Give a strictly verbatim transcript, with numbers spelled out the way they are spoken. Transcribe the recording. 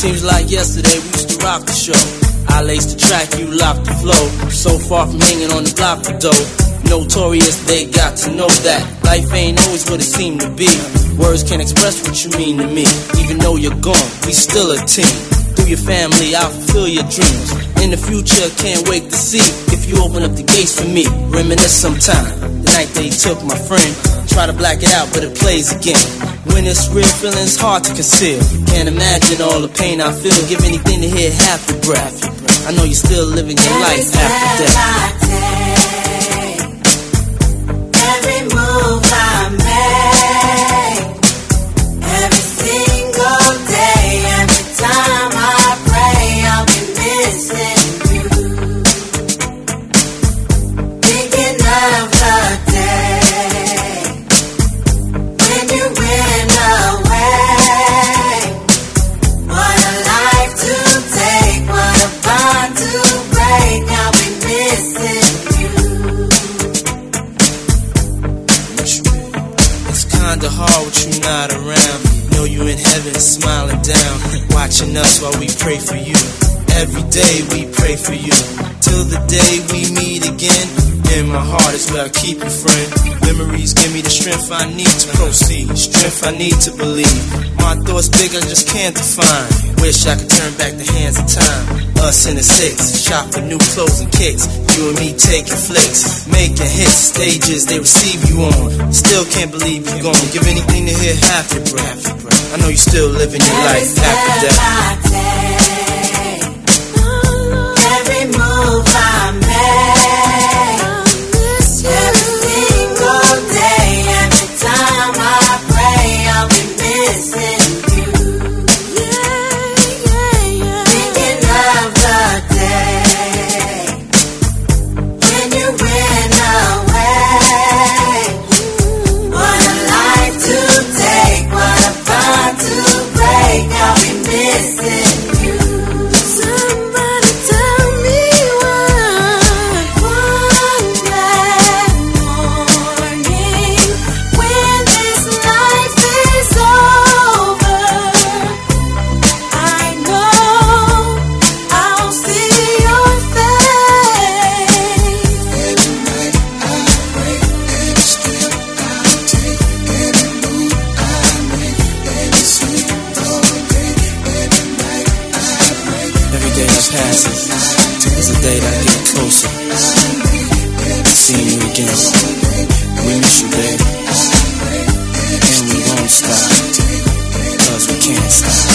Seems like yesterday we used to rock the show. I laced the track, you locked the flow. So far from hanging on the block for dough. Notorious, they got to know that life ain't always what it seemed to be. Words can't express what you mean to me. Even though you're gone, we still a team. Through your family, I'll fulfill your dreams. In the future, can't wait to see if you open up the gates for me. Reminisce sometime, the night they took my friend. Try to black it out, but it plays again. When it's real, feeling's hard to conceal. Can't imagine all the pain I feel. Give anything to hear half your breath. I know you're still living your life after death. Every move I make, every single day, every time I pray, I'll be missing you. Thinking of the day when you went away. What a life to take, what a bond to break, I'll be missing you. Kinda hard with you not around. Know you in heaven smiling down, watching us while we pray for you. Every day we pray for you, till the day we meet again. In my heart is where I keep you, friend. Memories give me the strength I need to proceed, strength I need to believe. My thoughts big, I just can't define. Wish I could turn back the hands of time. Us in the six, shop for new clothes and kicks. You and me taking flicks, making hits, stages they receive you on. Still can't believe you're gone. Give anything to hear half your breath. I know you still living your life after death. Every move I make, every single day, every time I pray, I'll be missing you. Thinking of the day when you went away. What a life to take, what a bond to break, I'll be missing you. Somebody tell me why. One glad morning when this life is over, I know I'll see your face. Every night I pray, and still I take every move I make, every single day, every night I pray. Every day that passes is a day that I get closer to seeing you again. We miss you, baby, and we won't stop, cause we can't stop.